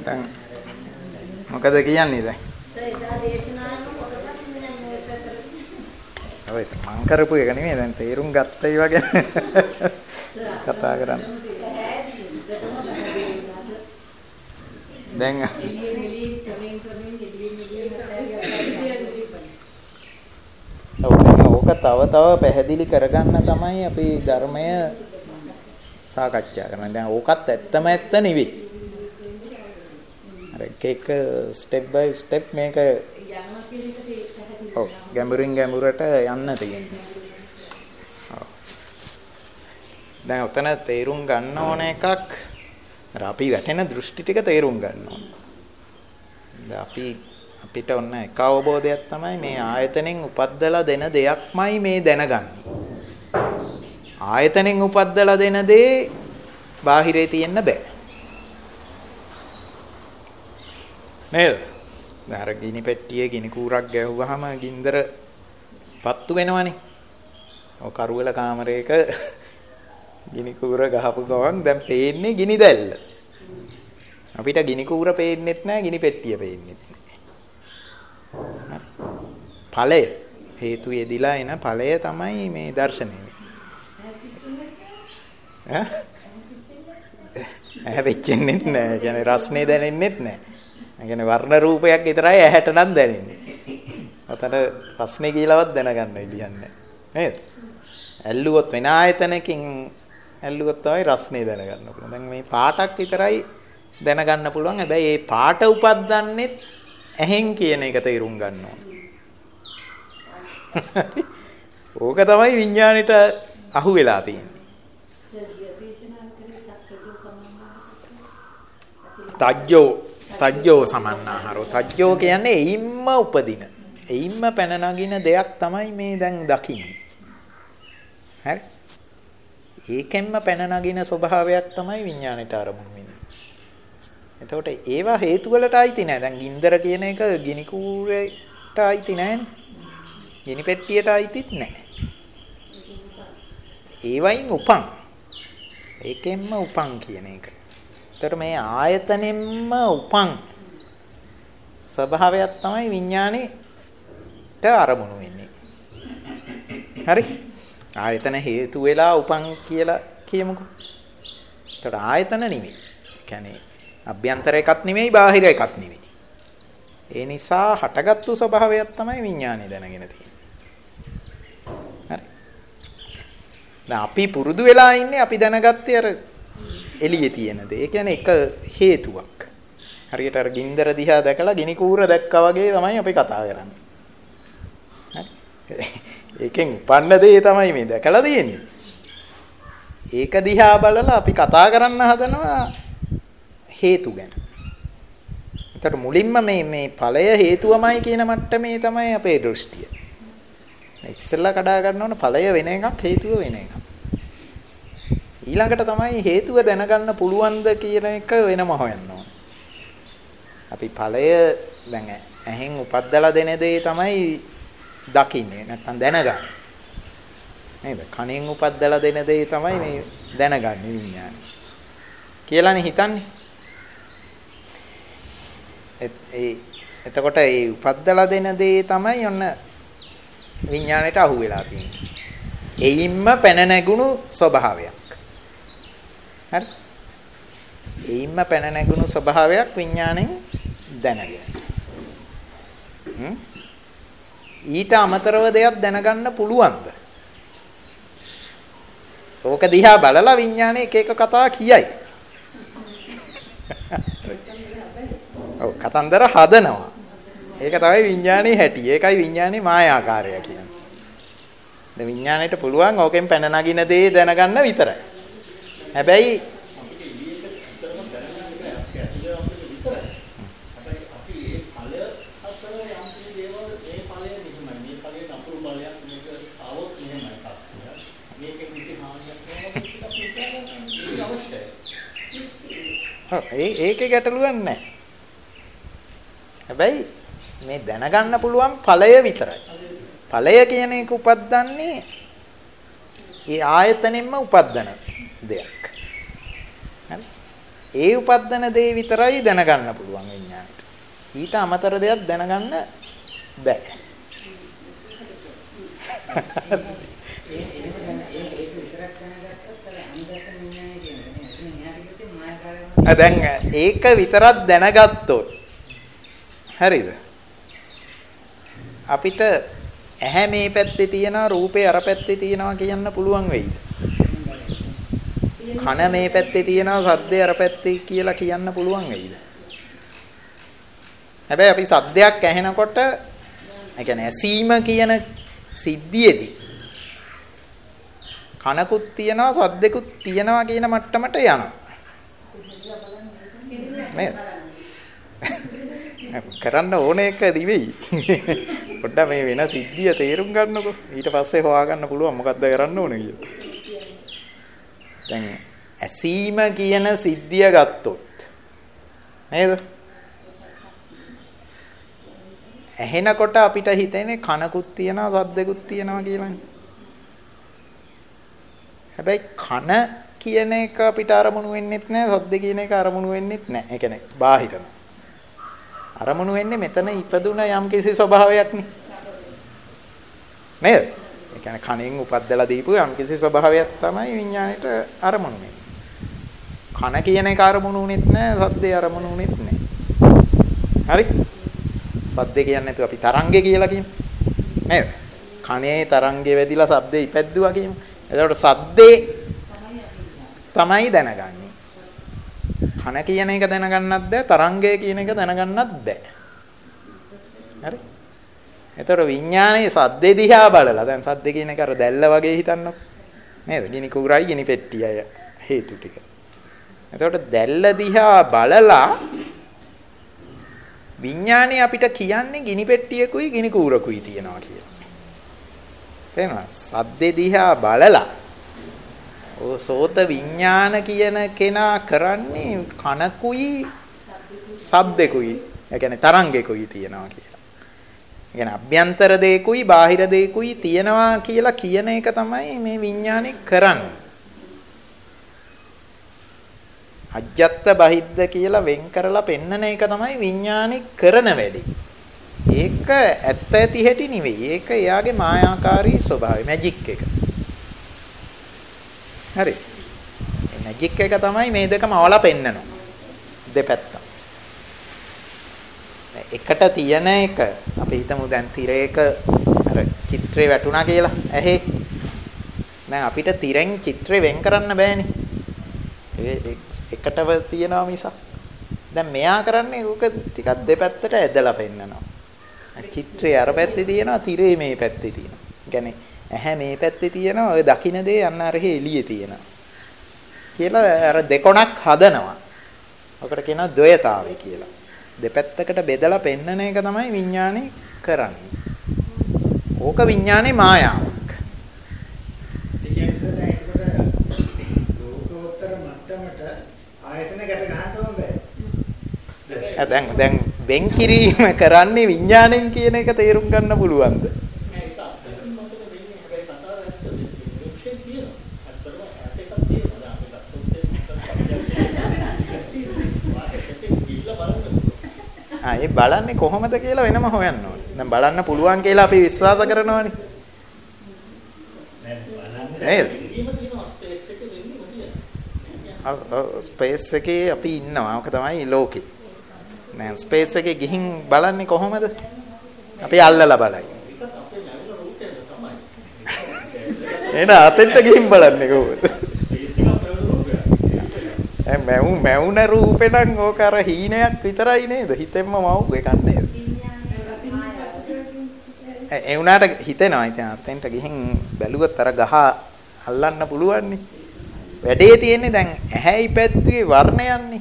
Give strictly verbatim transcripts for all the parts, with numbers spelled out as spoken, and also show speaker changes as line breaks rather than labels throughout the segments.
දැන් මොකද කියන්නේ දැන්? ඔය මං කරපු එක නෙමෙයි දැන් තේරුම් ගත්තයි වගේ කතා කරන්නේ. දැන් ඕක තව තව පැහැදිලි කරගන්න තමයි අපි ධර්මය සාකච්ඡා කරන්නේ. දැන් ඕකත් ඇත්තම ඇත්ත නෙවෙයි. අර එක එක ස්ටෙප් බයි ස්ටෙප් මේක ඔව් ගැඹුරින් ගැඹුරට යන්න තියෙන්නේ. ඔව්. දැන් උතන තේරුම් ගන්න ඕන එකක් අර අපි වැටෙන දෘෂ්ටි ටික තේරුම් ගන්න ඕන. දැන් අපි අපිට ඔන්න එක අවබෝධයක් තමයි මේ ආයතනෙන් උපද්දලා දෙන දෙයක්මයි මේ දැනගන්නේ. ආයතනෙන් උපද්දලා දෙන දේ බාහිරේ තියෙන්න බෑ. නේද? දැන් ගිනි පෙට්ටියේ ගිනි කූරක් ගැහුවාම ගින්දර පත්තු වෙනවනේ. ඔය කරුවල කාමරයක ගිනි කූර ගහපු ගමන් දැන් පේන්නේ ගිනි දැල්ල. අපිට ගිනි කූර පේන්නෙත් නෑ ගිනි පෙට්ටිය පේන්නෙත් නෑ. ඵලය හේතු යෙදිලා එන ඵලය තමයි මේ දර්ශනය. ඈ? ඇහැ වෙච්චෙන්නෙත් නෑ. කියන්නේ රස්නේ දැනෙන්නෙත් නෑ. ඒ කියන්නේ වර්ණ රූපයක් විතරයි ඇහැට නම් දැනෙන්නේ. ඔතන රස්නේ කියලාවත් දැනගන්න විදියක් නෑ. නේද? ඇල්ලුවොත් වෙන ආයතනකින් ඇල්ලුවොත් තමයි රස්නේ දැනගන්න පුළුවන්. දැන් මේ පාටක් විතරයි දැනගන්න පුළුවන්. හැබැයි මේ පාට උපද්දන්නෙත් ඇහෙන් කියන එක තේරුම් ගන්න ඕන. ඕක තමයි විඥාණයට අහු වෙලා තියෙන්නේ. තජ්ජෝ තජ්ජෝ සමන්නාහරෝ තජ්ජෝ කියන්නේ එයින්ම උපදින එයින්ම පැන නගින දෙයක් තමයි මේ දැන් දකින්නේ. හරි? ඒකෙන්ම පැන නගින ස්වභාවයක් තමයි විඥාණයට අරමුණු වෙන්නේ. එතකොට ඒවා හේතු වලට අයිති නෑ. දැන් ගින්දර කියන එක ගිනි කූරේට අයිති නෑනේ. ගිනි පෙට්ටියට අයිතිත් නෑ. ඒවයින් උපන්. ඒකෙන්ම උපන් කියන එක. එතකොට මේ ආයතනෙන්ම උපන් ස්වභාවයක් තමයි විඥාණයට අරමුණු වෙන්නේ. හරි? ආයතන හේතු වෙලා උපන් කියලා කියමුකෝ. එතකොට ආයතන නෙමෙයි. කියන්නේ අභ්‍යන්තර එකක් නෙමෙයි බාහිර එකක් නෙමෙයි. ඒ නිසා හටගත්තු ස්වභාවයක් තමයි විඥාණය දැනගෙන තියෙන්නේ. හරි? දැන් අපි පුරුදු වෙලා ඉන්නේ අපි දැනගත්තේ අර එළියේ තියෙන දේ. ඒ කියන්නේ එක හේතුවක්. හරියට අර ගින්දර දිහා දැකලා ගිනි කූර දැක්කා වගේ තමයි අපි කතා කරන්නේ. හරි? ඒකෙන් උපන්න දේ තමයි මේ දැකලා තියෙන්නේ. ඒක දිහා බලලා අපි කතා කරන්න හදනවා හේතු ගැන. ඒතර මුලින්ම මේ මේ ඵලය හේතුවමයි කියන මට්ටමේ තමයි අපේ දෘෂ්ටිය. ඉස්සෙල්ලා කඩා ගන්න ඕන ඵලය වෙන එකක් හේතුව වෙන එකක්. ඊළඟට තමයි හේතුව දැනගන්න පුළුවන්ද කියන එක වෙනම හොයන්න ඕන. අපි ඵලය දැන් ඇහෙන් උපද්දලා දෙන දේ තමයි දකින්නේ නැත්තම් දැනගන්නේ. නේද? කනෙන් උපද්දලා දෙන දේ තමයි මේ දැනගන්නේ විඥානය. කියලානේ හිතන්නේ. ඒ එතකොට ඒ උපද්දලා දෙන දේ තමයි ඔන්න විඥාණයට අහු වෙලා තියෙන්නේ. එයින්ම පැන නැගුණු ස්වභාවයක්. හරි? එයින්ම පැන නැගුණු ස්වභාවයක් විඥාණයෙන් දැනගෙන. හ්ම්? ඊට අමතරව දෙයක් දැනගන්න පුළුවන්ද? ඕක දිහා බලලා විඥාණය එක එක කතා කියයි. ඔව් කතන්දර හදනවා. ඒක තමයි විඥානයේ හැටි. ඒකයි විඥානයේ මායාකාරය කියන්නේ. දැන් විඥාණයට පුළුවන් ඕකෙන් පැන නගින දේ දැනගන්න විතරයි. හැබැයි ඒ ඒකේ ගැටලුවක් නැහැ. හැබැයි මේ දැනගන්න පුළුවන් ඵලය විතරයි. ඵලය කියන එක උපද්දන්නේ ඒ ආයතනෙන්ම උපද්දන දෙයක්. හරි? ඒ උපද්දන දේ විතරයි දැනගන්න පුළුවන් විඥාණයට. ඊට අමතර දෙයක් දැනගන්න බෑ. දැන් ඒක විතරක් දැනගත්තොත් හරිද? අපිට ඇහැ මේ පැත්තේ තියෙනවා රූපේ අර පැත්තේ තියෙනවා කියන්න පුළුවන් වෙයිද? කන මේ පැත්තේ තියෙනවා සද්දේ අර පැත්තේ කියලා කියන්න පුළුවන් වෙයිද? හැබැයි අපි සද්දයක් ඇහෙනකොට ඒ කියන්නේ ඇසීම කියන සිද්ධියේදී කනකුත් තියෙනවා සද්දෙකුත් තියෙනවා කියන මට්ටමට යනවා. නේද? කරන්න ඕනේ එක නෙවෙයි. පොඩ්ඩක් මේ වෙන සිද්ධිය තේරුම් ගන්නකො. ඊට පස්සේ හොයාගන්න පුළුවන් මොකද්ද කරන්න ඕනේ කියලා. දැන් ඇසීම කියන සිද්ධිය ගත්තොත් නේද? ඇහෙනකොට අපිට හිතෙන්නේ කනකුත් තියනවා සද්දෙකුත් තියනවා කියලානේ. හැබැයි කන කියන එක අපිට අරමුණු වෙන්නෙත් නැහැ සද්ද කියන එක අරමුණු වෙන්නෙත් නැහැ. ඒ කියන්නේ බාහිරම. අරමුණු වෙන්නේ මෙතන ඉපදුන යම්කිසි ස්වභාවයක් නේ. නේද? ඒ කියන්නේ කණෙන් උපද්දලා දීපු යම්කිසි ස්වභාවයක් තමයි විඥාණයට අරමුණු වෙන්නේ. කන කියන එක අරමුණු වෙන්නෙත් නැහැ සද්දේ අරමුණු වෙන්නෙත් නැහැ. හරි? සද්දේ කියන්නේ නැතුව අපි තරංගේ කියලා කියමු. නේද? කනේ තරංගේ වැදිලා ශබ්දේ ඉපැද්දුවා කියමු. එතකොට සද්දේ තමයි දැනගන්නේ. කන කියන එක දැනගන්නත් බෑ තරංගය කියන එක දැනගන්නත් බෑ. හරි? එතකොට විඥානයේ සද්දේ දිහා බලලා දැන් සද්ද කියන එක අර දැල්ල වගේ හිතන්නකො. නේද? ගිනි කුරයි ගිනි පෙට්ටියයි හේතු ටික. එතකොට දැල්ල දිහා බලලා විඥානේ අපිට කියන්නේ ගිනි පෙට්ටියකුයි ගිනි කූරකුයි තියනවා කියලා. තේරෙනවද? සද්දේ දිහා බලලා ඔය සෝත විඥාන කියන කෙනා කරන්නේ කනකුයි ශබ්දෙකුයි ඒ කියන්නේ තරංගෙකුයි තියනවා කියලා. ඒ කියන්නේ අභ්‍යන්තර දෙයකුයි බාහිර දෙයකුයි තියනවා කියලා කියන එක තමයි මේ විඥානේ කරන්නේ. අජ්ජත් බහිද්ද කියලා වෙන් කරලා පෙන්නන එක තමයි විඥානේ කරන වැඩේ. ඒක ඇත්ත ඇති හැටි නෙවෙයි. ඒක එයාගේ මායාකාරී ස්වභාවය මැජික් එක. හරි. මේ මැජික් එක තමයි මේ දෙකම අවලා පෙන්නනවා. දෙපැත්ත. එකට තියෙන එක අපි හිතමු දැන් තිරයක අර චිත්‍රේ වැටුණා කියලා. ඇහි. දැන් අපිට තිරෙන් චිත්‍රේ වෙන් කරන්න බෑනේ. ඒ එකටව තියනවා මිසක්. දැන් මෙයා කරන්නේ ඕක ටිකක් දෙපැත්තට ඇදලා පෙන්නනවා. චිත්‍රේ අර පැත්තේ තියෙනවා තිරේ මේ පැත්තේ තියෙනවා. ඒ කියන්නේ ඇහැ මේ පැත්තේ තියෙනවා ඔය දකින්න දේ අන්න අර එළියේ තියෙනවා. කියලා අර දෙකොණක් හදනවා. ඔකට කියනවා ද්වයතාවය කියලා. දෙපැත්තකට බෙදලා පෙන්නන එක තමයි විඥානේ කරන්නේ. ඕක විඥානේ මායාවක්.
ඒ කියන්නේ සර් ඒකට ලෝකෝත්තර මට්ටමට ආයතන ගැට ගන්න ඕනේ.
දැන් දැන් වෙන් කිරීම කරන්නේ විඥාණයෙන් කියන එක තේරුම් ගන්න පුළුවන්ද? ආ ඒ බලන්නේ කොහොමද කියලා වෙනම හොයන්න ඕනේ. දැන් බලන්න පුළුවන් කියලා අපි විශ්වාස කරනවානේ. නේද? ස්පේස් එකේ අපි ඉන්නවා. ඔක තමයි ලෝකේ. දැන් ස්පේස් එකේ ගිහින් බලන්නේ කොහොමද? අපි අල්ලලා බලයි. එන අතෙන්ට ගිහින් බලන්නේ කොහොමද? දැන් මැවු මැවුන රූපේ නම් ඕක අර හීනයක් විතරයි නේද? හිතෙන්ම මවු එකක් නේද? ඒ උනාට හිතෙනවා ඉතින් අතෙන්ට ගිහින් බැලුවොත් අර ගහ අල්ලන්න පුළුවන් නේ. වැඩේ තියෙන්නේ දැන් ඇහැයි පැත්තේ වර්ණයන්නේ.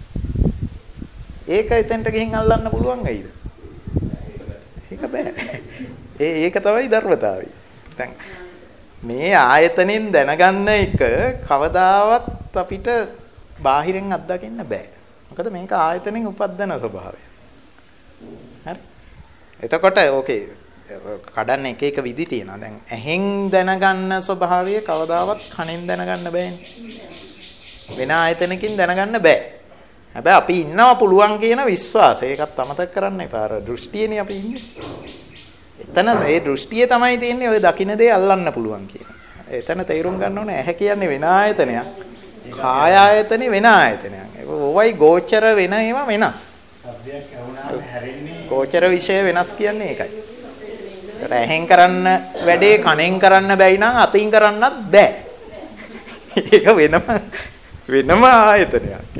ඒක එතෙන්ට ගිහින් අල්ලන්න පුළුවන් වෙයිද? ඒක බෑ. ඒ ඒක තමයි ධර්මතාවය. දැන් මේ ආයතනෙන් දැනගන්න එක කවදාවත් අපිට බාහිරින් අත්දකින්න බෑ. මොකද මේක ආයතනෙන් උපදින ස්වභාවය. හරි. එතකොට ඕකේ කඩන්න එක එක විදි තියෙනවා. දැන් ඇහෙන් දැනගන්න ස්වභාවය කවදාවත් කනෙන් දැනගන්න බෑනේ. වෙන ආයතනකින් දැනගන්න බෑ. හැබැයි අපි ඉන්නවා පුළුවන් කියන විශ්වාසය ඒකත් අමතක කරන්න එපා. අර දෘෂ්ටියනේ අපි ඉන්නේ. එතන ඒ දෘෂ්ටිය තමයි තියෙන්නේ ඔය දකින්න දේ අල්ලන්න පුළුවන් කියන. එතන තේරුම් ගන්න ඕනේ ඇහැ කියන්නේ වෙන ආයතනයක්. කාය ආයතනේ වෙන ආයතනයක්. ඒක ඕවයි ගෝචර වෙන ඒවා වෙනස්.
සබ්දයක් ඇහුණාම හැරෙන්නේ
ගෝචර විෂය වෙනස් කියන්නේ ඒකයි. ඒකට ඇහෙන් කරන්න වැඩේ කනෙන් කරන්න බැයි නම් අතින් කරන්නත් බෑ. ඒක වෙනම වෙනම ආයතනයක්.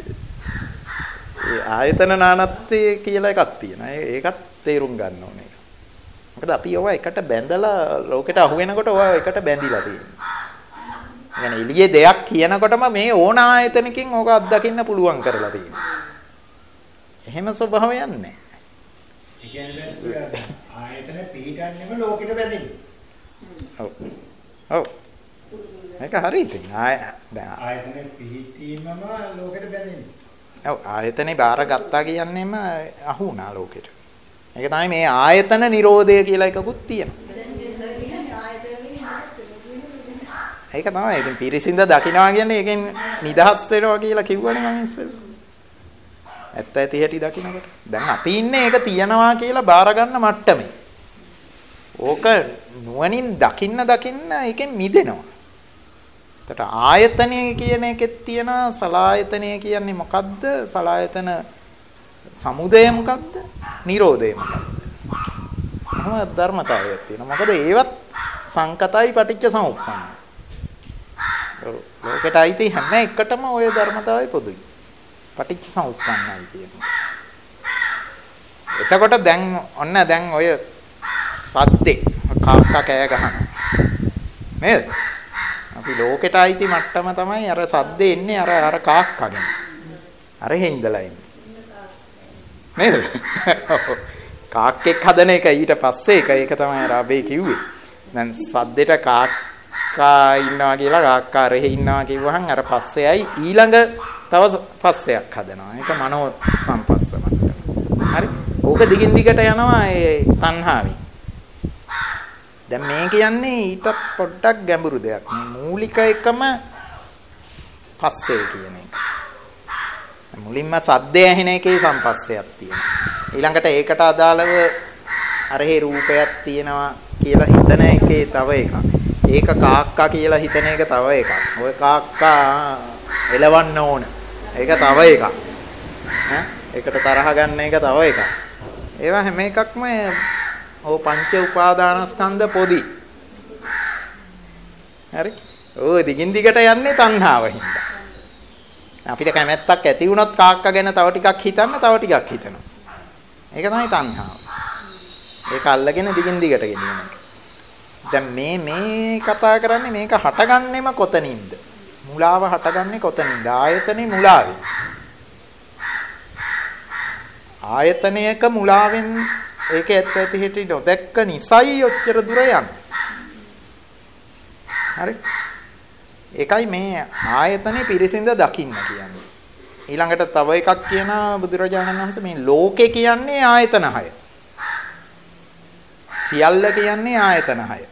ඒ ආයතන නානත්වය කියලා එකක් තියෙනවා. ඒකත් තේරුම් ගන්න ඕනේ. මොකද අපි ඔය එකට බැඳලා ලෝකෙට අහු වෙනකොට ඔය එකට බැඳිලා තියෙනවා. يعني එළියේ දෙයක් කියනකොටම මේ ඕන ආයතනකින් ඕක අත්දකින්න පුළුවන් කරලා තියෙනවා. එහෙම ස්වභාවයක් නැහැ.
ඒ කියන්නේ ආයතන පිටන්නේම ලෝකෙට බැඳෙන්නේ.
ඔව්. ඔව්. මේක හරි ඉතින් ආය දැන්
ආයතන පිටීමම ලෝකෙට බැඳෙන්නේ.
ඔව් ආයතනේ බාර ගත්තා කියන්නේම අහු වුණා ලෝකෙට. ඒක තමයි මේ ආයතන නිරෝධය කියලා එකකුත් තියෙනවා. ඒක තමයි. ඉතින් පිරිසිඳ දකින්නවා කියන්නේ ඒකෙන් නිදහස් වෙනවා කියලා කිව්වනේ මම ඉස්සෙල්ලා. ඇත්ත ඇති හැටි දකින්නකොට. දැන් අපි ඉන්නේ ඒක තියනවා කියලා බාර ගන්න මට්ටමේ. ඕක නුවණින් දකින්න දකින්න ඒකෙන් මිදෙනවා. එතට ආයතනය කියන එකෙත් තියෙනවා සලායතනය කියන්නේ මොකද්ද? සලායතන සමුදය මොකද්ද? නිරෝධය මොකද්ද? මොහොම ධර්මතාවයක් තියෙනවා. මොකද ඒවත් සංකතයි පටිච්ච සමුප්පන්නයි. ලෝකෙට අයිති හැම එකටම ওই ධර්මතාවය පොදුයි. පටිච්ච සමුප්පන්නයි කියනවා. එතකොට දැන් ඔන්න දැන් ඔය සද්දේ කාක්කා කෑ ගහනවා. නේද? අපි ලෝකෙට අයිති මට්ටම තමයි අර සද්දේ එන්නේ අර අර කාක්කගෙන්. අර හින්දලා ඉන්නේ. නේද? කාක්කෙක් හදන එක ඊට පස්සේ එක ඒක තමයි අර අබේ කිව්වේ. දැන් සද්දෙට කාක්කා ඉන්නවා කියලා කාක්කා රෙහි ඉන්නවා කිව්වහන් අර පස්සෙයි ඊළඟ තව පස්සයක් හදනවා. ඒක මනෝ සම්පස්ස මට්ටම. හරි? ඕක දිගින් දිගට යනවා ඒ තණ්හාවෙන්. දැන් මේ කියන්නේ ඊටත් පොඩ්ඩක් ගැඹුරු දෙයක්. මේ මූලික එකම පස්සේ කියන එක. මුලින්ම සද්දය ඇහෙන එකේ සම්පස්සයක් තියෙනවා. ඊළඟට ඒකට අදාළව අරහේ රූපයක් තියෙනවා කියලා හිතන එකේ තව එකක්. ඒක කාක්කා කියලා හිතන එක තව එකක්. ඔය කාක්කා එලවන්න ඕන. ඒක තව එකක්. ඈ ඒකට තරහ ගන්න එක තව එකක්. ඒවා හැම එකක්ම ඕ පංච උපාදානස්කන්ධ පොදි. හරි? ඔය දිගින් දිගට යන්නේ තණ්හාව හින්දා. අපිට කැමැත්තක් ඇති වුණොත් කාක්කා ගැන තව ටිකක් හිතන්න තව ටිකක් හිතනවා. ඒක තමයි තණ්හාව. ඒක අල්ලගෙන දිගින් දිගට ගෙනියන එක. දැන් මේ මේ කතා කරන්නේ මේක හටගන්නෙම කොතනින්ද? මුලාව හටගන්නේ කොතනින්ද? ආයතනේ මුලාවෙන්. ආයතනයක මුලාවෙන් ඒක ඇත්ත ඇති හිටි නොදැක්ක නිසයි ඔච්චර දුර යන්නේ. හරි? ඒකයි මේ ආයතනේ පිරිසිඳ දකින්න කියන්නේ. ඊළඟට තව එකක් කියනවා බුදුරජාණන් වහන්සේ මේ ලෝකේ කියන්නේ ආයතන හය. සියල්ල කියන්නේ ආයතන හය.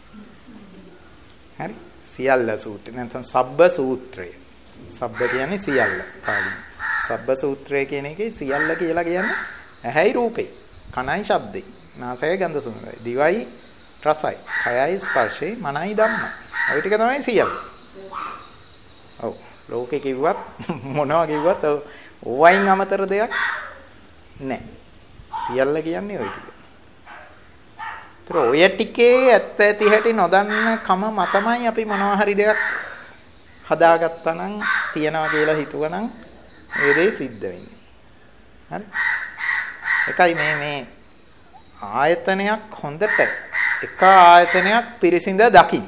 හරි? සියල්ල සූත්‍රය නැත්නම් සබ්බ සූත්‍රය. සබ්බ කියන්නේ සියල්ල. පාලියෙන්. සබ්බ සූත්‍රය කියන එකේ සියල්ල කියලා කියන්නේ ඇහැයි රූපේ. කනයි ශබ්දේ, නාසයයි ගන්ධ සුවඳයි, දිවයි රසයි, කයයි ස්පර්ශේ, මනයි ධම්මයි. ඔය ටික තමයි සියල්ල. ඔව් ලෝකේ කිව්වත් මොනවා කිව්වත් ඕවයින් අමතර දෙයක් නැහැ. සියල්ල කියන්නේ ඔය ටික. ඒතර ඔය ටිකේ ඇත්ත ඇති හැටි නොදන්න කම මතමයි අපි මොනවා හරි දෙයක් හදාගත්තා නම් තියනවා කියලා හිතුවනම් ඒ දේ සිද්ධ වෙන්නේ. හරි? එකයි මේ මේ ආයතනයක් හොඳට එක ආයතනයක් පිරිසිඳ දකින්න.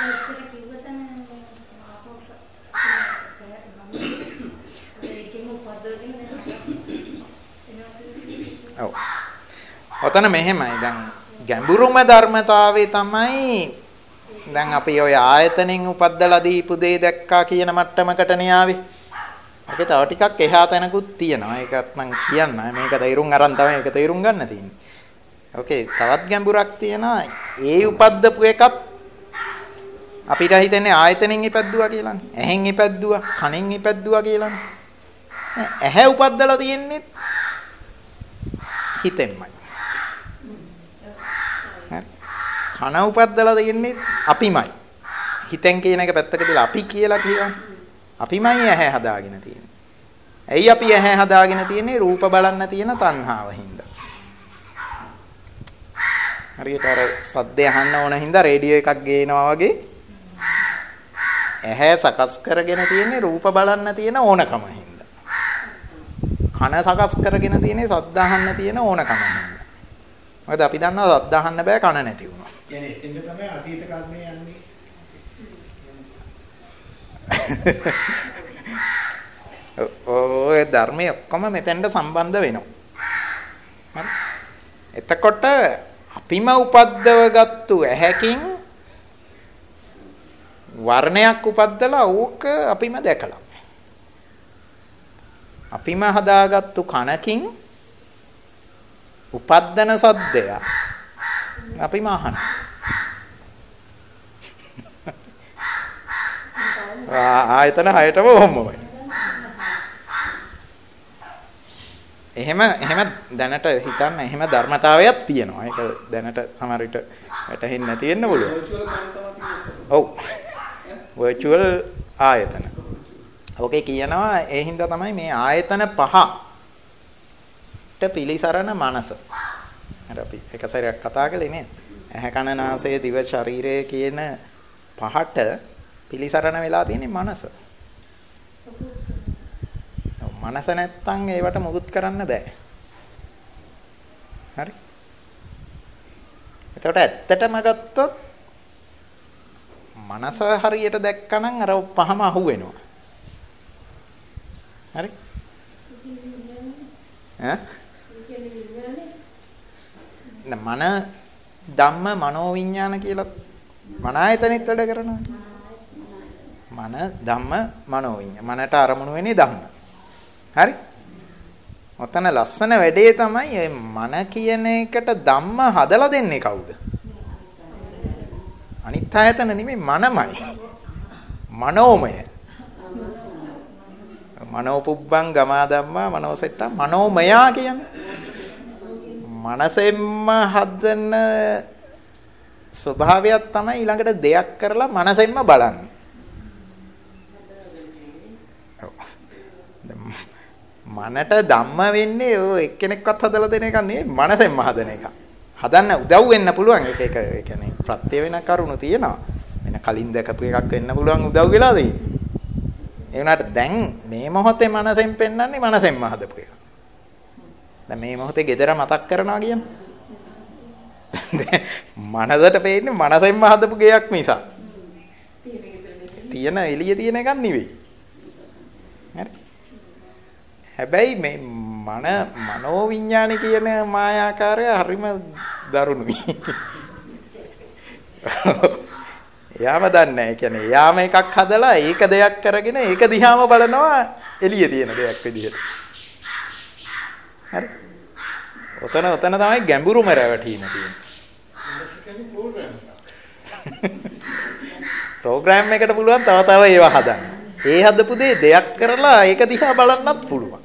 ඔව්. ඔතන මෙහෙමයි දැන් ගැඹුරුම ධර්මතාවය තමයි දැන් අපි ඔය ආයතනෙන් උපද්දලා දීපු දේ දැක්කා කියන මට්ටමකටනේ ආවේ. ඒක තව ටිකක් එහා තැනකුත් තියෙනවා. ඒකත් මම කියන්න. මේක තේරුම් අරන් තමයි ඒක තේරුම් ගන්න තියෙන්නේ. ඕකේ තවත් ගැඹුරක් තියෙනවා. ඒ උපද්දපු එකත් අපිට හිතන්නේ ආයතනෙන් ඉපැද්දුවා කියලානේ. ඇහෙන් ඉපැද්දුවා, කනෙන් ඉපැද්දුවා කියලානේ. ඇහැ උපද්දලා තියෙන්නේ හිතෙන්මයි. කන උපද්දලා තියෙන්නේ අපිමයි. හිතෙන් කියන එක පැත්තක දාලා අපි කියලා කියනවා. අපිමයි ඇහැ හදාගෙන තියෙන්නේ. ඇයි අපි ඇහැ හදාගෙන තියෙන්නේ? රූප බලන්න තියෙන තණ්හාව හින්දා. හරියට අර සද්දය අහන්න ඕන හින්දා රේඩියෝ එකක් ගේනවා වගේ ඇහැ සකස් කරගෙන තියෙන්නේ රූප බලන්න තියෙන ඕනකම හින්දා. කන සකස් කරගෙන තියෙන්නේ සද්ද අහන්න තියෙන ඕනකම හින්දා. මොකද අපි දන්නවා සද්ද අහන්න බෑ කන නැති වුණා.
කියන්නේ එතෙන්ද තමයි අතීත කර්මය යන්නේ.
ඔය ධර්මයේ ඔක්කොම මෙතෙන්ට සම්බන්ධ වෙනවා. හරි. එතකොට අපිම උපද්දව ගත්තු ඇහැකින් වර්ණයක් උපද්දලා ඕක අපිම දැකලා. අපිම හදාගත්තු කනකින් උපද්දන සද්දය අපිම අහන. ආයතන හයටම ඔහොමයි. එහෙම එහෙම දැනට හිතන්න එහෙම ධර්මතාවයක් තියෙනවා. ඒක දැනට සමහර විට වැටහෙන්නේ නැති වෙන්න පුළුවන්. ඔව්. virtual ආයතන. ඔකේ කියනවා ඒ හින්දා තමයි මේ ආයතන පහට පිළිසරණ මනස. අර අපි එක සැරයක් කතා කළේ නේ. ඇහැ කන නාසය දිව ශරීරය කියන පහට පිළිසරණ වෙලා තියෙන්නේ මනස. මනස නැත්තම් ඒවට මුකුත් කරන්න බෑ. හරි. එතකොට ඇත්තටම ගත්තොත් මනස හරියට දැක්කනම් අර පහම අහු වෙනවා. හරි. ඈ? මන ධම්ම මනෝ විඥාන කියලා මන ආයතනෙත් වැඩ කරනවා. මන ධම්ම මනෝ විඥාන. මනට අරමුණු වෙන්නේ ධම්ම. හරි. ඔතන ලස්සන වැඩේ තමයි මේ මන කියන එකට ධම්ම හදලා දෙන්නේ කවුද? අනිත් ආයතන නෙමෙයි මනමයි. මනෝමය. මනෝපුබ්බං ගමා ධම්මා මනෝසෙට්ටා මනෝමයා කියන්නේ. මනසෙන්ම හදන ස්වභාවයක් තමයි ඊළඟට දෙයක් කරලා මනසෙන්ම බලන්නේ. මනට ධම්ම වෙන්නේ ඔය එක්කෙනෙක්වත් හදලා දෙන එකක් නෙවෙයි මනසෙන්ම හදන එක. හදන්න උදව් වෙන්න පුළුවන් ඒක ඒක ඒ කියන්නේ ප්‍රත්‍ය වෙන කරුණු තියෙනවා. වෙන කලින් දැකපු එකක් වෙන්න පුළුවන් උදව් වෙලා දෙන්නේ. ඒ වුණාට දැන් මේ මොහොතේ මනසෙන් පෙන්වන්නේ මනසෙන්ම හදපු එක. දැන් මේ මොහොතේ gedara මතක් කරනවා කියන්නේ. මනසට පෙන්නේ මනසෙන්ම හදපු ගයක් මිසක්. තියෙන එළිය තියෙන එකක් නෙවෙයි. හරි. හැබැයි මේ මන මනෝ විඥාන කියන මායාකාරය හරිම දරුණුයි. යාම දන්නේ නැහැ. කියන්නේ යාම එකක් හදලා ඒක දෙයක් කරගෙන ඒක දිහාම බලනවා එළිය තියෙන දෙයක් විදිහට. හරි. ඔතන ඔතන තමයි ගැඹුරුම රැවටීම තියෙන්නේ. ප්‍රෝග්‍රෑම් එකට පුළුවන් තව තව ඒවා හදන්න. ඒ හදපු දේ දෙයක් කරලා ඒක දිහා බලන්නත් පුළුවන්.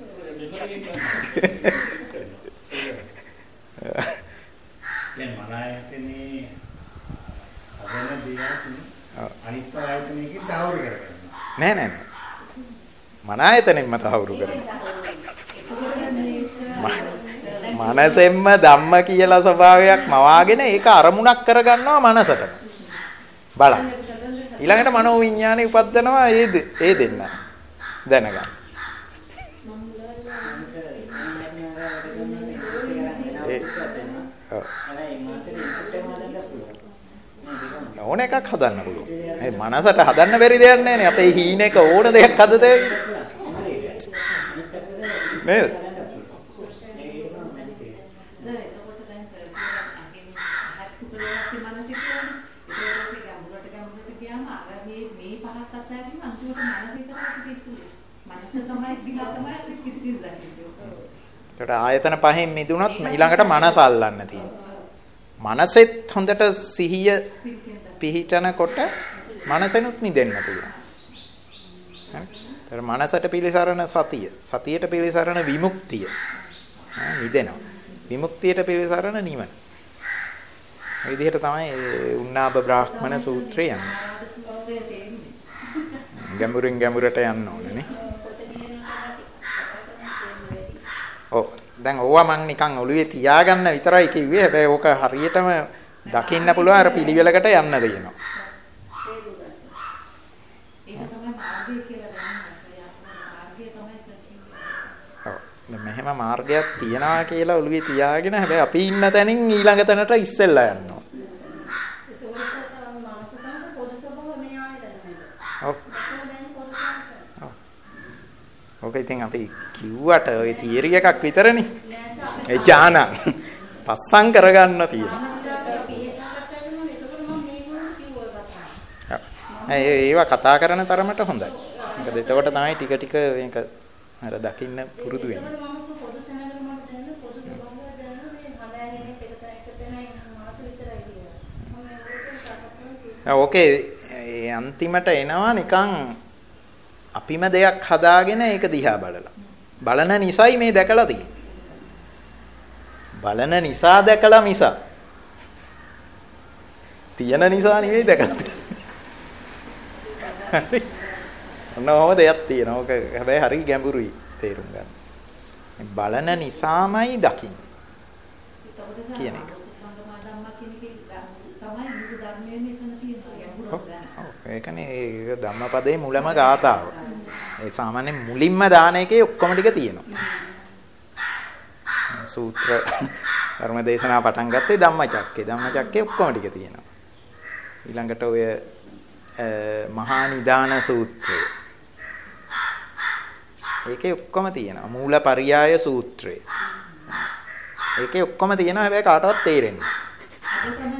දැන් මන ආයතනේ හදන දේක් අනිත් ආයතනයකින් තහවුරු කරගන්නවා.
නෑ නෑ නෑ. මන ආයතනෙන්ම තහවුරු කරනවා. මනසෙන්ම ධම්ම කියලා ස්වභාවයක් මවාගෙන ඒක අරමුණක් කරගන්නවා මනසට. බලන්න. ඊළඟට මනෝ විඥානෙ උපදිනවා ඒ ඒ දෙන්න. දැනගන්න. ඕන එකක් හදන්න පුළුවන්. ඒ මනසට හදන්න බැරි දෙයක් නැහැ නේ. අපේ හීනෙක ඕන දෙයක් හදතේ. නේද? ඒකට ආයතන පහෙන් මිදුණොත් ඊළඟට මනස අල්ලන්න තියෙනවා. මනසෙත් හොඳට සිහිය පිහිටනකොට මනසෙනුත් මිදෙන්න පුළුවන්. හරි. ඒතර මනසට පිළිසරණ සතිය. සතියට පිළිසරණ විමුක්තිය. නිදෙනවා. විමුක්තියට පිළිසරණ නිවන. මේ විදිහට තමයි උන්නාබ බ්‍රාහ්මණ සූත්‍රය යන්නේ. ගැඹුරින් ගැඹුරට යන්න ඕනේ නේ. ඔව්. දැන් ඕවා මං නිකන් ඔළුවේ තියාගන්න විතරයි කිව්වේ. හැබැයි ඕක හරියටම දකින්න පුළුවන් අර පිළිවෙලකට යන්න දෙනවා. මෙහෙම මාර්ගයක් තියනවා කියලා ඔළුවේ තියාගෙන හැබැයි අපි ඉන්න තැනින් ඊළඟ තැනට ඉස්සෙල්ලා යනවා. ඔව්. ඔක ඉතින් අපි කිව්වට ওই තියරි එකක් විතරනේ. ඒ ඥාන පස්සම් කරගන්න තියෙනවා. ඒ ඒවා කතා කරන තරමට හොඳයි. මොකද එතකොට තමයි ටික ටික මේක අර දකින්න පුරුදු වෙන්නේ. ඕකේ ඒ අන්තිමට එනවා නිකන් අපිම දෙයක් හදාගෙන ඒක දිහා බලලා. බලන නිසයි මේ දැකලා තියෙන්නේ. බලන නිසා දැකලා මිසා. තියෙන නිසා නෙවෙයි දැකලා තියෙන්නේ. ඔන්නෝම දෙයක් තියෙනවා. ඕක හැබැයි හරි ගැඹුරුයි තේරුම් ගන්න. බලන නිසාමයි දකින්නේ කියන එක. ඒකනේ ඒ ධම්මපදයේ මුලම ගාථාව. ඒ සාමාන්‍ය මුලින්ම දාන එකේ ඔක්කොම ටික තියෙනවා. සූත්‍ර ධර්ම දේශනා පටන් ගත්තේ ධම්මචක්කේ. ධම්මචක්කේ ඔක්කොම ටික තියෙනවා. ඊළඟට ඔය මහා නිදාන සූත්‍රය. ඒකේ ඔක්කොම තියෙනවා. මූල පරියාය සූත්‍රය. ඒකේ ඔක්කොම තියෙනවා හැබැයි කාටවත් තේරෙන්නේ නැහැ.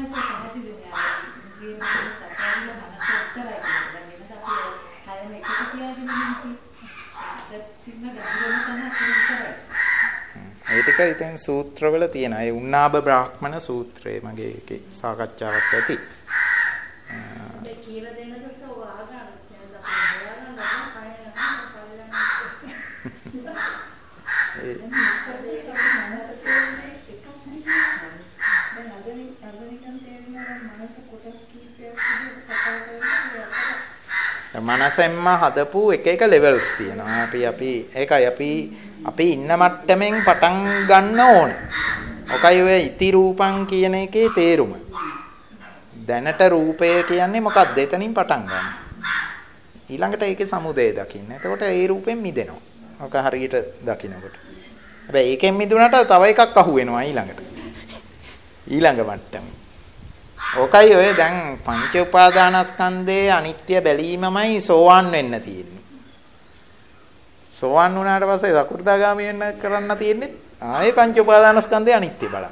ඒ ටික ඉතින් සූත්‍රවල තියෙනවා. ඒ උන්නාබ බ්‍රාහ්මණ සූත්‍රය මගේ ඒකේ සාකච්ඡාවක් ඇති. ඒ කියලා දෙන්නද ඔය ආගන්න මනසෙන්ම හදපු එක එක ලෙවල්ස් තියෙනවා. අපි අපි ඒකයි අපි අපි ඉන්න මට්ටමින් පටන් ගන්න ඕනේ. ඔකයි ඔය ඉති රූපං කියන එකේ තේරුම. දැනට රූපය කියන්නේ මොකක්ද? එතනින් පටන් ගන්න. ඊළඟට ඒකේ සමුදය දකින්න. එතකොට ඒ රූපෙන් මිදෙනවා. ඔක හරියට දකින්නකොට. හැබැයි ඒකෙන් මිදුණට තව එකක් අහු වෙනවා ඊළඟට. ඊළඟ මට්ටමේ. ඕකයි ඔය දැන් පංච උපාදානස්කන්ධයේ අනිත්‍ය බැලීමමයි සෝවාන් වෙන්න තියෙන්නේ. සෝවාන් වුණාට පස්සේ සකු르දාගාමි වෙන්න කරන්න තියෙන්නේ ආයේ පංච උපාදානස්කන්ධයේ අනිත්‍ය බලන්න.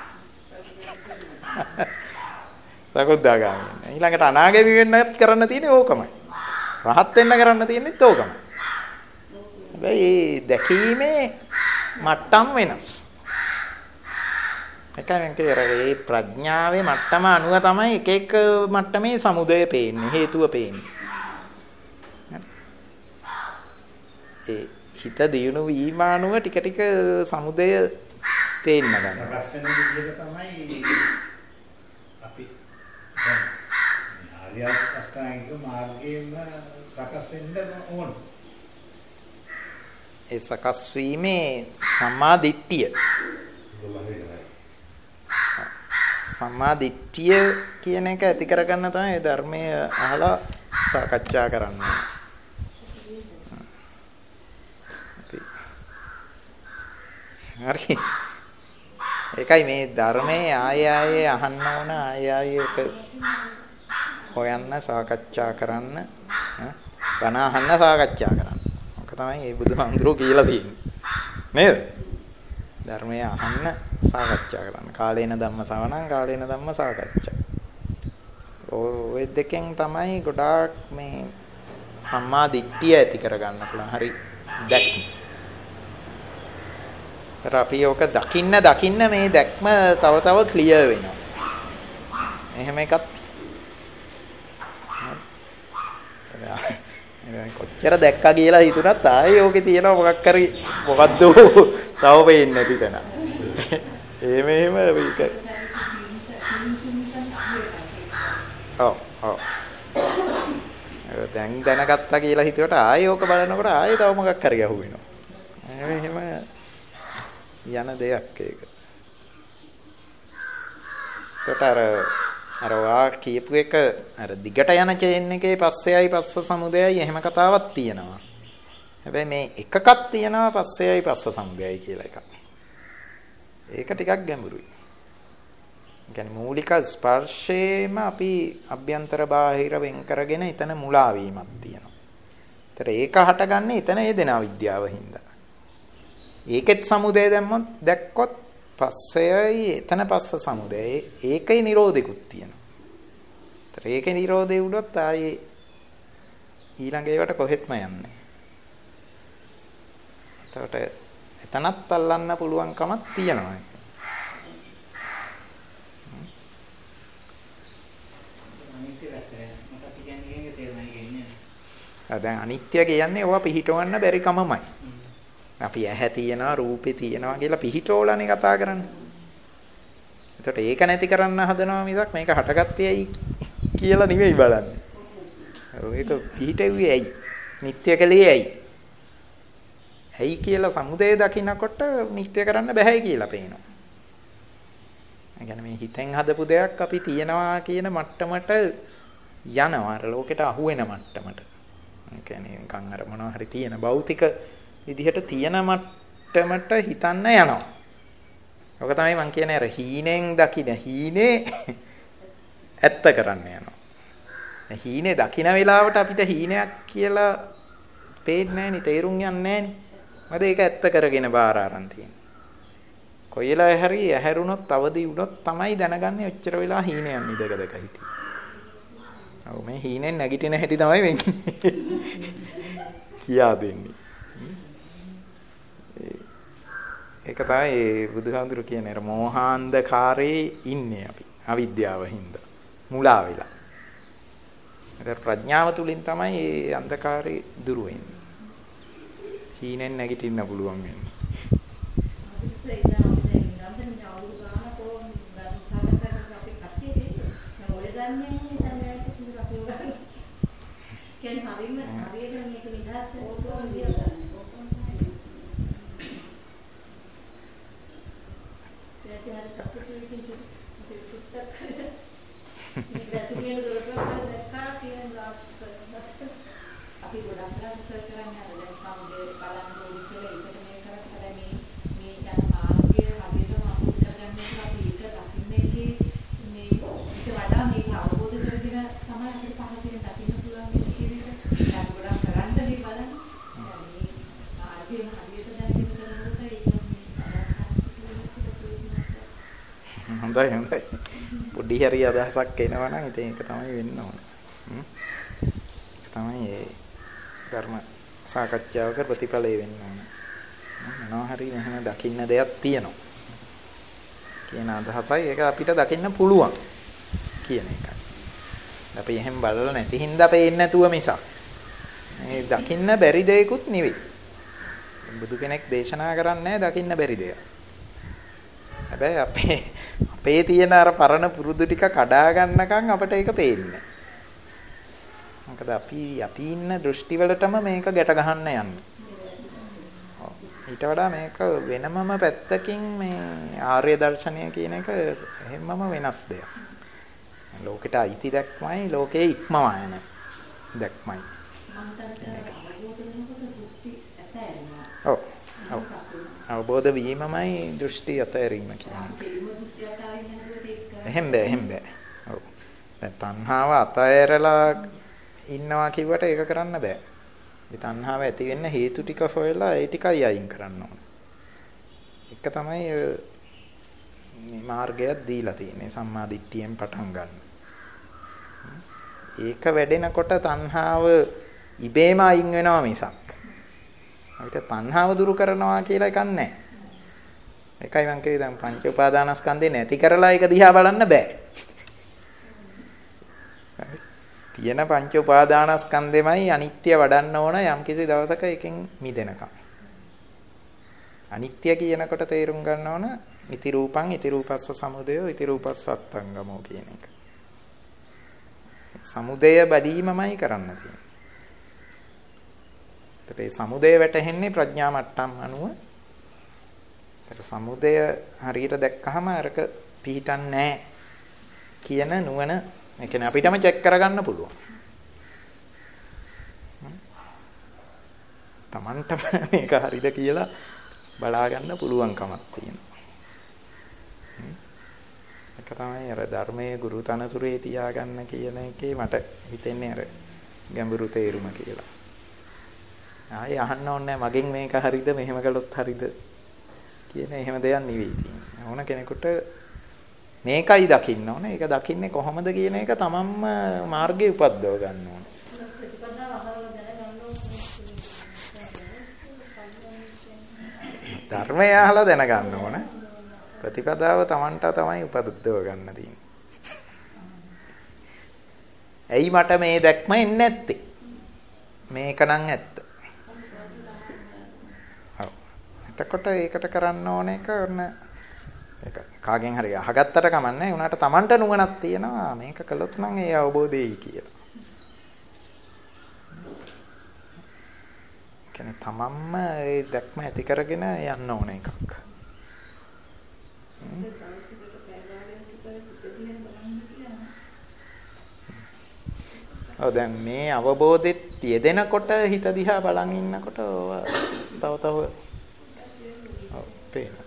සකු르දාගාමි වෙන්න. ඊළඟට අනාගාමි වෙන්නත් කරන්න තියෙන්නේ ඕකමයි. රහත් වෙන්න කරන්න තියෙන්නේත් ඕකමයි. හැබැයි මේ දැකීමේ මට්ටම් වෙනස්. එකෙන් ඒ ප්‍රඥාවේ මට්ටම අනුව තමයි එක එක මට්ටමේ සමුදය පේන්නේ, හේතුව පේන්නේ. ඒ හිත දියුණු වීම අනුව ටික ටික සමුදය පේන්න ගන්නවා.
සකස් වෙන විදිහට තමයි අපි ආර්ය අෂ්ටාංගික මාර්ගයෙන් සකස් වෙන්න ඕන.
ඒ සකස් වීමේ සම්මා දිට්ඨිය සම්මා දිට්ඨිය කියන එක ඇති කරගන්න තමයි ධර්මයේ අහලා සාකච්ඡා කරන්නේ. හරි. ඒකයි මේ ධර්මයේ ආය ආයේ අහන්න ඕන ආය ආයේ එක හොයන්න සාකච්ඡා කරන්න බණ අහන්න සාකච්ඡා කරන්න. ඔක තමයි මේ බුදුහාමුදුරුවෝ කියලා තියෙන්නේ. නේද? ධර්මය අහන්න සාකච්ඡා කරන්න. කාලේන ධම්ම ශ්‍රවණං කාලේන ධම්ම සාකච්ඡා. ඔය දෙකෙන් තමයි ගොඩාක් මේ සම්මා දිට්ඨිය ඇති කරගන්න පුළුවන්. හරි දැක්ම. තර අපි ඕක දකින්න දකින්න මේ දැක්ම තව තව ක්ලියර් වෙනවා. එහෙම එකක් කොච්චර දැක්කා කියලා හිතුණත් ආයේ ඕකේ තියෙනවා මොකක් කරි මොකද්ද තව වෙන්නේ නැති තැන. එහෙම එහෙම මේක. ඔව් ඔව්. දැන් දැනගත්තා කියලා හිතුවට ආයේ ඕක බලනකොට ආයේ තව මොකක් කරි අහුවෙනවා. එහෙම යන දෙයක් ඒක. ඒකට අර අර වා කියපු එක අර දිගට යන චේන් එකේ පස්සෙයි පස්ස සමුදයයි එහෙම කතාවක් තියෙනවා. හැබැයි මේ එකකක් තියෙනවා පස්සෙයි පස්ස සමුදයයි කියලා එකක්. ඒක ටිකක් ගැඹුරුයි. කියන්නේ මූලික ස්පර්ශේම අපි අභ්‍යන්තර බාහිර වෙන් කරගෙන එතන මුලා වීමක් තියෙනවා. ඒතර ඒක හටගන්නේ එතන ඒ දෙන අවිද්‍යාව හින්දා. ඒකෙත් සමුදය දැම්මොත් දැක්කොත් පස්සයයි එතන පස්ස සමුදය ඒකේ නිරෝධිකුත් තියෙනවා. ඒතර ඒකේ නිරෝධය වුණොත් ආයේ ඊළඟ ඒවට කොහෙත්ම යන්නේ. එතකොට එතනත් අල්ලන්න පුළුවන්කමක් තියෙනවා. දැන් අනිත්‍ය කියන්නේ ඕවා පිහිටවන්න බැරි කමමයි. අපි ඇහැ තියනවා රූපේ තියනවා කියලා පිහිටෝලානේ කතා කරන්නේ. එතකොට ඒක නැති කරන්න හදනවා මිසක් මේක හටගත්තේ ඇයි කියලා නෙවෙයි බලන්නේ. ඒක පිහිටෙව්වේ ඇයි? නිට්ටය කලේ ඇයි? ඇයි කියලා සමුදය දකින්නකොට නිට්ටය කරන්න බෑයි කියලා පේනවා. ඒ කියන්නේ මේ හිතෙන් හදපු දෙයක් අපි තියනවා කියන මට්ටමට යනවා. අර ලෝකෙට අහු වෙන මට්ටමට. ඒ කියන්නේ නිකන් අර මොනවා හරි තියෙන භෞතික විදිහට තියෙන මට්ටමට හිතන්න යනවා. ඔක තමයි මම කියන්නේ අර හීනෙන් දකින හීනේ ඇත්ත කරන්න යනවා. මේ හීනේ දකින වෙලාවට අපිට හීනයක් කියලා පේන්නේ නැහෙනි, තේරුම් යන්නේ නැහෙනි. මොකද ඒක ඇත්ත කරගෙන බාර අරන් තියෙන්නේ. කොයිලා හැරි ඇහැරුණොත් අවදි වුණොත් තමයි දැනගන්නේ ඔච්චර වෙලා හීනයක් නිදකදක හිටියේ. ඔව් මේ හීනෙන් නැගිටින හැටි තමයි වෙන්නේ. කියා දෙන්නේ. ඒක තමයි බුදුහාමුදුරු කියන්නේ අර මෝහාන්ධකාරේ ඉන්නේ අපි අවිද්‍යාව හින්දා මුලා වෙලා. ඒක ප්‍රඥාව තුලින් තමයි මේ අන්ධකාරේ දුරු වෙන්නේ. හීනෙන් නැගිටින්න පුළුවන් වෙන්නේ. හොඳයි හොඳයි. පොඩි හරි අදහසක් එනවා නම් ඉතින් ඒක තමයි වෙන්න ඕන. ඒක තමයි ඒ ධර්ම සාකච්ඡාවක ප්‍රතිඵලය වෙන්න ඕන. මොනවා හරි මෙහෙම දකින්න දෙයක් තියෙනවා. කියන අදහසයි ඒක අපිට දකින්න පුළුවන් කියන එකයි. අපි එහෙම බලලා නැති හින්දා පේන්නේ නැතුව මිසක්. මේ දකින්න බැරි දෙයක්ුත් නෙවෙයි. බුදු කෙනෙක් දේශනා කරන්නේ දකින්න බැරි දෙයක්. හැබැයි අපේ අපේ තියෙන අර පරණ පුරුදු ටික කඩා ගන්නකම් අපිට ඒක පේන්නේ. මොකද අපි අපි ඉන්න දෘෂ්ටි වලටම මේක ගැට ගහන්න යන්නේ. ඊට වඩා මේක වෙනමම පැත්තකින් මේ ආර්ය දර්ශනය කියන එක එහෙමම වෙනස් දෙයක්. ලෝකෙට අයිති දැක්මයි ලෝකේ ඉක්මවා යන දැක්මයි. ඔව් ඔව් අවබෝධ වීමමයි දෘෂ්ටි අතහැරීම කියන්නේ. එහෙම බෑ එහෙම බෑ. ඔව්. දැන් තණ්හාව අතහැරලා ඉන්නවා කිව්වට ඒක කරන්න බෑ. මේ තණ්හාව ඇති වෙන්න හේතු ටික හොයලා ඒ ටිකයි අයින් කරන්න ඕන. එක තමයි මේ මාර්ගයක් දීලා තියෙන්නේ සම්මා දිට්ඨියෙන් පටන් ගන්න. ඒක වැඩෙනකොට තණ්හාව ඉබේම අයින් වෙනවා මිසක් අපිට තණ්හාව දුරු කරනවා කියලා එකක් නැහැ. ඒකයි මම කිව්වේ දැන් පංච උපාදානස්කන්ධේ නැති කරලා ඒක දිහා බලන්න බෑ. තියෙන පංච උපාදානස්කන්ධෙමයි අනිත්‍ය වඩන්න ඕන යම්කිසි දවසක එකෙන් මිදෙනකම්. අනිත්‍ය කියනකොට තේරුම් ගන්න ඕන ඉති රූපං ඉති රූපස්ස සමුදයෝ ඉති රූපස්ස අත්තංගමෝ කියන එක. සමුදය බැදීමමයි කරන්න තියෙන්නේ. ඒත් ඒ සමුදය වැටෙන්නේ ප්‍රඥා මට්ටම් අනුව. ඒත් සමුදය හරියට දැක්කහම අරක පිහිටන්නේ නැහැ කියන නුවණ ඒ කියන්නේ අපිටම චෙක් කරගන්න පුළුවන්. Tamanටම මේක හරිද කියලා බලා ගන්න පුළුවන්කමක් තියෙනවා. ඒක තමයි අර ධර්මයේ ගුරු තනතුරේ තියාගන්න කියන එකේ මට හිතෙන්නේ අර ගැඹුරු තේරුම කියලා. ආයේ අහන්න ඕනේ මගෙන් මේක හරිද මෙහෙම කළොත් හරිද කියන එහෙම දෙයක් නෙවෙයි තියෙන්නේ. ඕන කෙනෙකුට මේකයි දකින්න ඕනේ. ඒක දකින්නේ කොහොමද කියන එක තමන්ම මාර්ගයේ උපද්දව ගන්න ඕනේ. ධර්මය අහලා දැනගන්න ඕනේ. ප්‍රතිපදාව තමන්ට තමයි උපද්දව ගන්න තියෙන්නේ. ඇයි මට මේ දැක්ම එන්නේ නැත්තේ? මේක නම් ඇත්ත. ඔව්. එතකොට ඒකට කරන්න ඕනේ එක ඔන්න ඒක කාගෙන් හරි අහගත්තට කමන්නේ උනාට Tamanට නුවණක් තියෙනවා මේක කළොත් නම් ඒ අවබෝධයයි කියලා. කියන්නේ තමන්ම ඒ දැක්ම ඇති කරගෙන යන්න ඕන එකක්. ඔව් දැන් මේ අවබෝධෙත් යෙදෙනකොට හිත දිහා බලන් ඉන්නකොට තව තව ඔව් පේනවා.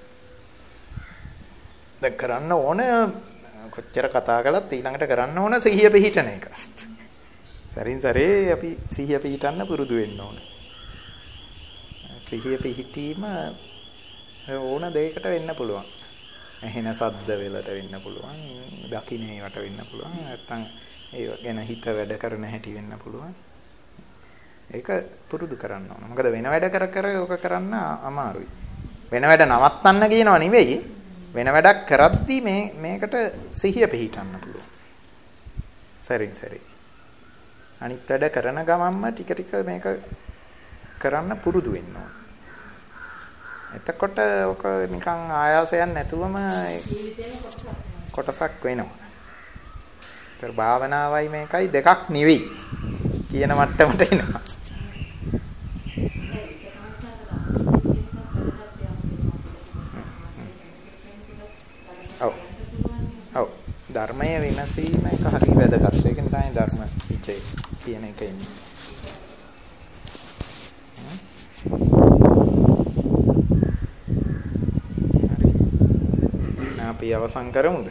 දැන් කරන්න ඕන කොච්චර කතා කළත් ඊළඟට කරන්න ඕන සිහිය පිහිටන එක. සරින් සරේ අපි සිහිය පිහිටන්න පුරුදු වෙන්න ඕන. සිහිය පිහිටීම ඕන දෙයකට වෙන්න පුළුවන්. ඇහෙන සද්ද වලට වෙන්න පුළුවන්, දකින්නේ වට වෙන්න පුළුවන්, නැත්තම් ඒ ගැන හිත වැඩ කරන හැටි වෙන්න පුළුවන්. ඒක පුරුදු කරන්න ඕන. මොකද වෙන වැඩ කර කර ඕක කරන්න අමාරුයි. වෙන වැඩ නවත්තන්න කියනවා නෙවෙයි. වෙන වැඩක් කරද්දී මේ මේකට සිහිය පිහිටන්න පුළුවන්. සරින් සරි. අනිත් වැඩ කරන ගමන්ම ටික ටික මේක කරන්න පුරුදු වෙන්න ඕන. එතකොට ඔක නිකන් ආයාසයක් නැතුවම කොටසක් වෙනවා. ඒතර භාවනාවයි මේකයි දෙකක් නෙවෙයි කියන මට්ටමට එනවා. ඔව්. ඔව්. ධර්මය විමසීම එක හරි වැදගත්. ඒකෙන් තමයි ධර්ම විචය කියන එක එන්නේ. අපි අවසන් කරමුද?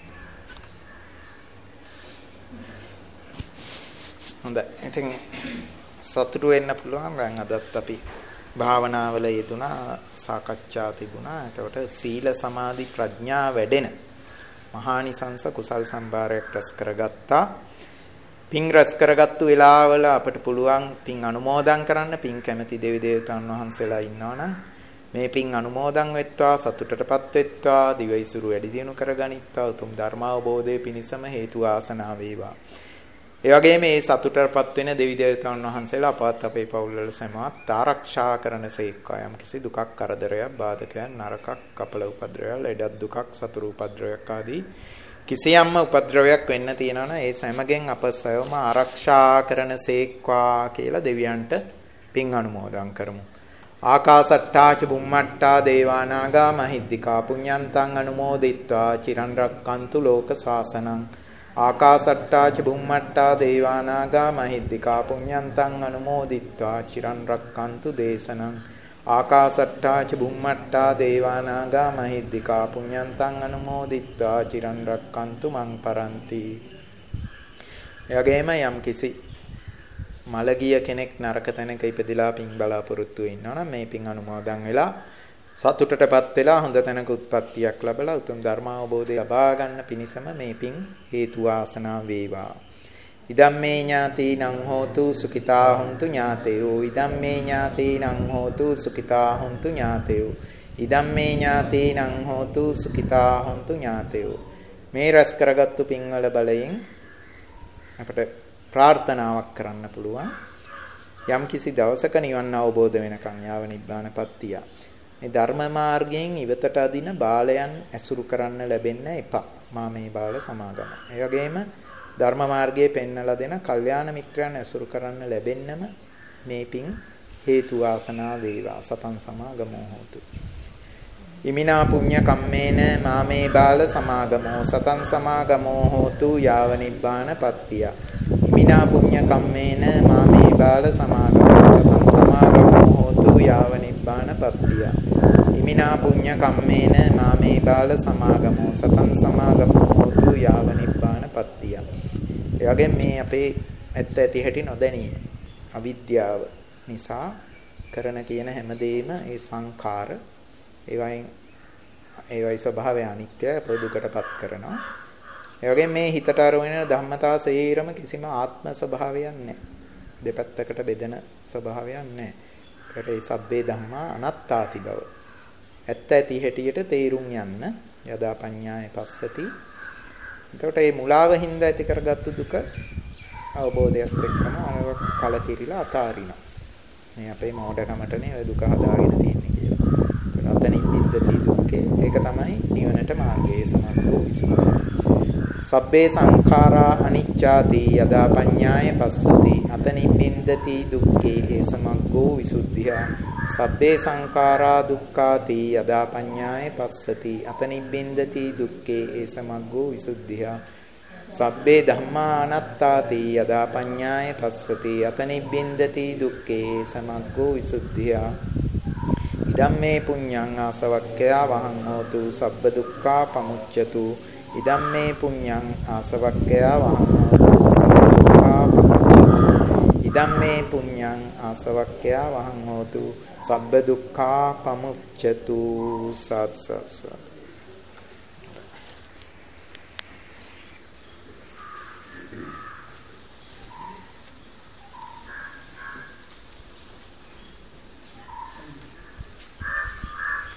හොඳයි. ඉතින් සතුටු වෙන්න පුළුවන්. දැන් අදත් අපි භාවනාවල යෙදුනා, සාකච්ඡා තිබුණා. එතකොට සීල සමාධි ප්‍රඥා වැඩෙන මහානිසංස කුසල් සම්භාරයක් රැස් කරගත්තා. පින් රැස් කරගත්තු වෙලාවල අපිට පුළුවන් පින් අනුමෝදන් කරන්න. පින් කැමැති දෙවි දේවතාවුන් වහන්සේලා ඉන්නවනම් මේ පින් අනුමෝදන් වෙත්වා, සතුටටපත් වෙත්වා, දිවයිසුරු වැඩි දියුණු කරගනිත්වා, උතුම් ධර්මාවබෝධයේ පිණසම හේතු ආසනාව වේවා. ඒ වගේම මේ සතුටටපත් වෙන දෙවි දේවතාවුන් වහන්සේලා අපවත් අපේ පවුල්වල සමවත් ආරක්ෂා කරනසේක්වා. යම් කිසි දුකක්, කරදරයක්, බාධකයක්, නරකක්, කපල උපද්‍රවයක්, ලෙඩක්, දුකක්, සතුරු උපද්‍රවයක් ආදී කිසියම්ම උපද්‍රවයක් වෙන්න තියෙනවා නම් ඒ සෑමගෙන් අප සයවම ආරක්ෂා කරනසේක්වා කියලා දෙවියන්ට පින් අනුමෝදන් කරමු. ආකාසට්ටා ච බුම්මට්ටා දේවානාගා මහිද්దికා පුඤ්ඤන්තං අනුමෝදිත්වා චිරන් රක්칸තු ලෝක සාසනං. ආකාසට්ටා ච බුම්මට්ටා දේවානාගා මහිද්దికා පුඤ්ඤන්තං අනුමෝදිත්වා චිරන් රක්칸තු දේශනං. ආකාසට්ටා ච බුම්මට්ටා දේවානාගා මහිද්దికා පුඤ්ඤන්තං අනුමෝදිත්වා චිරන් රක්칸තු මං පරන්ති. එවැගේම යම් කිසි මලගිය කෙනෙක් නරක තැනක ඉපදිලා පින් බලාපොරොත්තු වෙනවා නම් මේ පින් අනුමෝදන් වෙලා සතුටටපත් වෙලා හොඳ තැනක උත්පත්තියක් ලැබලා උතුම් ධර්මාවබෝධය ලබා ගන්න පිණිසම මේ පින් හේතු වාසනා වේවා. ඉදම්මේ ඥාතිනං හෝතු සුඛිතා හොන්තු ඥාතයෝ. ඉදම්මේ ඥාතිනං හෝතු සුඛිතා හොන්තු ඥාතයෝ. ඉදම්මේ ඥාතිනං හෝතු සුඛිතා හොන්තු ඥාතයෝ. මේ රැස් කරගත්තු පින්වල බලයෙන් අපට ප්‍රාර්ථනාවක් කරන්න පුළුවන්. යම් කිසි දවසක නිවන් අවබෝධ වෙනකන් යාව නිබ්බානපත්තිය. මේ ධර්ම මාර්ගයෙන් ඉවතට අදින බාලයන් ඇසුරු කරන්න ලැබෙන්න එපා. මා මේ බාල සමාගම. ඒ වගේම ධර්ම මාර්ගයේ පෙන්වලා දෙන කල්යාණ මිත්‍රයන් ඇසුරු කරන්න ලැබෙන්නම මේ පින් හේතු වාසනා වේවා. සතං සමාගමෝ හෝතු. ඉමිනා පුඤ්ඤ කම්මේන මාමේ බාල සමාගමෝ සතං සමාගමෝ හෝතු යාව නිබ්බානපත්තිය. ඉමිනා පුඤ්ඤ කම්මේන මාමේ බාල සමාගමෝ සතං සමාගමෝ හෝතු යාව නිබ්බානපත්තිය. ඉමිනා පුඤ්ඤ කම්මේන මාමේ බාල සමාගමෝ සතං සමාගමෝ හෝතු යාව නිබ්බානපත්තිය. ඒ වගේ මේ අපේ ඇත්ත ඇති හැටි නොදැනීම අවිද්‍යාව නිසා කරන කියන හැමදේම ඒ සංඛාර ඒවයින් ඒවයි ස්වභාවය අනිත්‍යයි ප්‍රදුකටපත් කරනවා. ඒ වගේ මේ හිතට අරගෙන ධම්මතා සේරම කිසිම ආත්ම ස්වභාවයක් නැහැ. දෙපැත්තකට බෙදෙන ස්වභාවයක් නැහැ. ඒකට ඒ සබ්බේ ධම්මා අනාත්තාති බව. ඇත්ත ඇති හැටියට තේරුම් යන්න යදා පඤ්ඤාය පස්සති. එතකොට මේ මුලාව හින්දා ඇති කරගත්තු දුක අවබෝධයත් එක්කම අරව කලකිරිලා අතාරිනවා. මේ අපේ මෝඩකමටනේ ඔය දුක හදාගෙන තියෙන්නේ කියලා. අතනින් බින්දති දුක්ඛේ. ඒක තමයි නිවනට මාර්ගයේ සමග්ගෝ විසුද්ධිය. සබ්බේ සංඛාරා අනිච්චාති යදා පඤ්ඤාය පස්සති. අතනින් බින්දති දුක්ඛේ ඒ සමග්ගෝ විසුද්ධිය. සබ්බේ සංඛාරා දුක්ඛාති යදා පඤ්ඤාය පස්සති. අතනින් බින්දති දුක්ඛේ ඒ සමග්ගෝ විසුද්ධිය. සබ්බේ ධම්මා අනාත්තාති යදා පඤ්ඤාය පස්සති. අතනින් බින්දති දුක්ඛේ සමග්ගෝ විසුද්ධිය. ඉදම්මේ පුඤ්ඤං ආසවක්ඛයා වහං හෝතු සබ්බ දුක්ඛා පමුච්ඡතු. ඉදම්මේ පුඤ්ඤං ආසවක්ඛයා වහං හෝතු සබ්බ දුක්ඛා පමුච්ඡතු. ඉදම්මේ පුඤ්ඤං ආසවක්ඛයා වහං හෝතු සබ්බ දුක්ඛා පමුච්ඡතු. සත් සත්